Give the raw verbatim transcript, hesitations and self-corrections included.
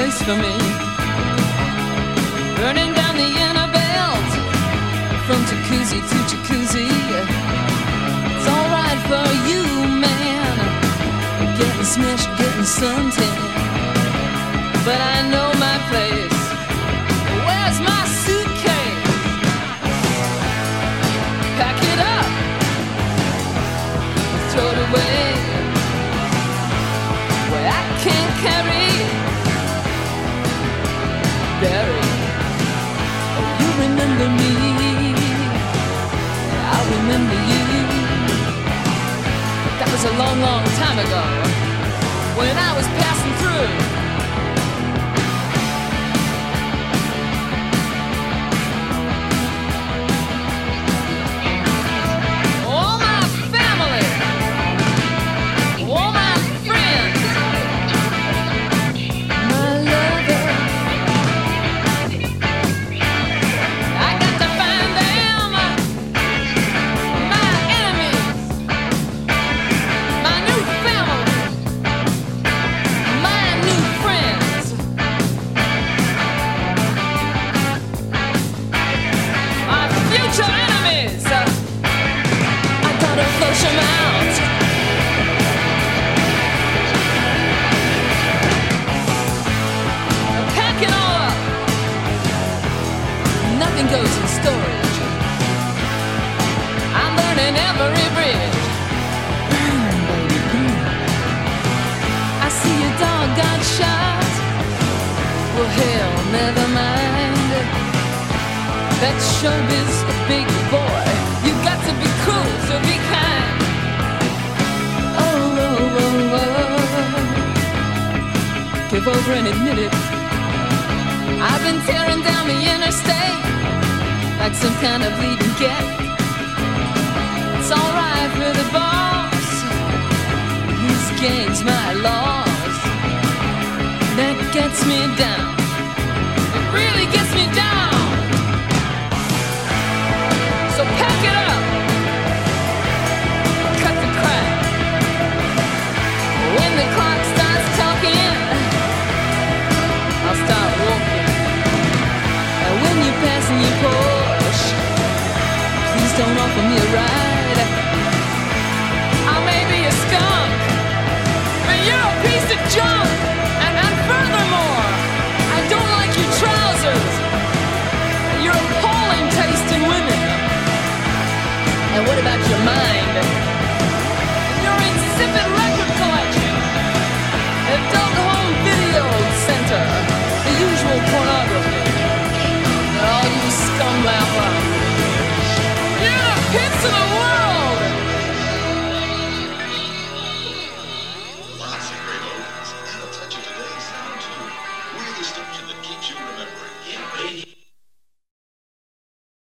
place for me. Burning down the inner belt from jacuzzi to jacuzzi. It's alright for you, man, getting smashed, getting suntan. But I know my place. Where's my suitcase? Pack it up, throw it away, where I can't carry. Barry, oh, you remember me, I remember you. That was a long, long time ago, when I was passing through. All my family, all my friends, my lover, I got to find them. My enemies, my new family, my new friends. My future enemies, I gotta flush them out. I'm packing all up. Nothing goes in storage. I'm burning every bridge. Burn, baby, burn. I see your dog got shot. Well, hell, never mind. That's showbiz, big boy. You got to be cool, so be kind. Oh, oh, oh, oh. Give over and admit it. I've been tearing down the interstate like some kind of leading get. It's alright for the boss. His gains my laws. That gets me down. It really gets me down. So pack it up, cut the crap. When the clock starts talking, I'll start walking. And when you're passing your Porsche, please don't offer me a ride. I may be a skunk, but you're a piece of junk. And, and furthermore, I don't like your trousers. Your appalling taste in women. And what about your mind? Your insipid record collection, adult home video center, the usual pornography. And all you scum laugh. You're the pits of the world.